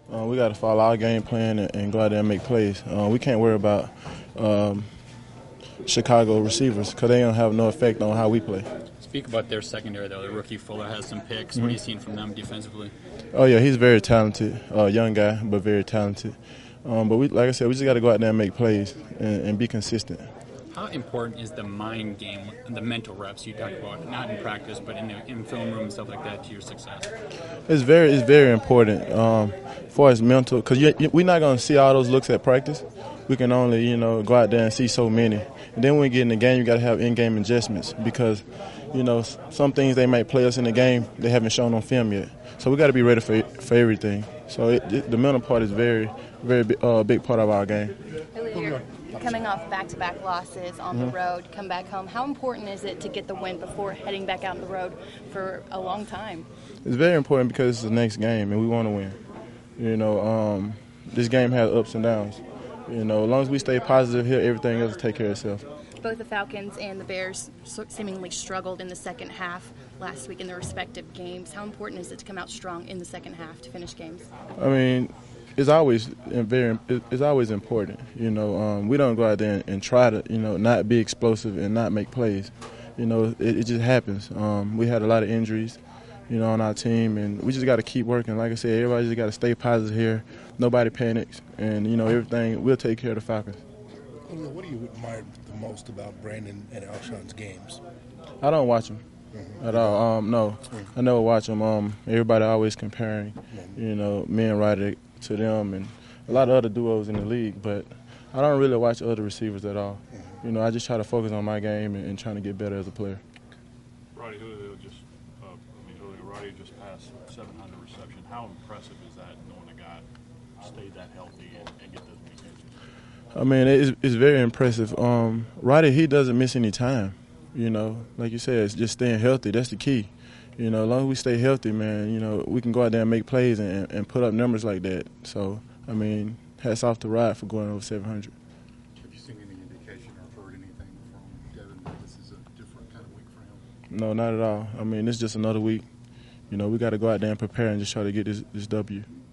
We got to follow our game plan and go out there and make plays. We can't worry about Chicago receivers because they don't have no effect on how we play. Speak about their secondary, though. The rookie Fuller has some picks. What are you seeing from them defensively? Oh, yeah, he's very talented, young guy, but very talented. But like I said, we just got to go out there and make plays and be consistent. How important is the mind game, the mental reps you talk about, not in practice, but in film room and stuff like that, to your success? It's very important as far as mental, because we're not going to see all those looks at practice. We can only, go out there and see so many. And then when we get in the game, you got to have in-game adjustments because, some things they might play us in the game they haven't shown on film yet. So we got to be ready for everything. So the mental part is very big part of our game. You're coming off back-to-back losses on the road, come back home. How important is it to get the win before heading back out on the road for a long time? It's very important because it's the next game and we want to win. This game has ups and downs. As long as we stay positive here, everything else will take care of itself. Both the Falcons and the Bears seemingly struggled in the second half last week in their respective games. How important is it to come out strong in the second half to finish games? I mean, it's always important. We don't go out there and try to, not be explosive and not make plays. It just happens. We had a lot of injuries, on our team, and we just got to keep working. Like I said, everybody just got to stay positive here. Nobody panics, and everything. We'll take care of the Falcons. What do you admire the most about Brandon and Alshon's games? I don't watch them at all. No, I never watch them. Everybody always comparing, me and Ryder to them and a lot of other duos in the league, but I don't really watch other receivers at all. I just try to focus on my game and trying to get better as a player. Roddy just passed 700 reception. How impressive is that, knowing a guy stay that healthy and get those big catches? I mean, it's very impressive. Roddy, he doesn't miss any time. Like you said, it's just staying healthy. That's the key. As long as we stay healthy, man, we can go out there and make plays and put up numbers like that. So, I mean, hats off to Rod for going over 700. Have you seen any indication or heard anything from Devin that this is a different kind of week for him? No, not at all. I mean, it's just another week. We got to go out there and prepare and just try to get this W.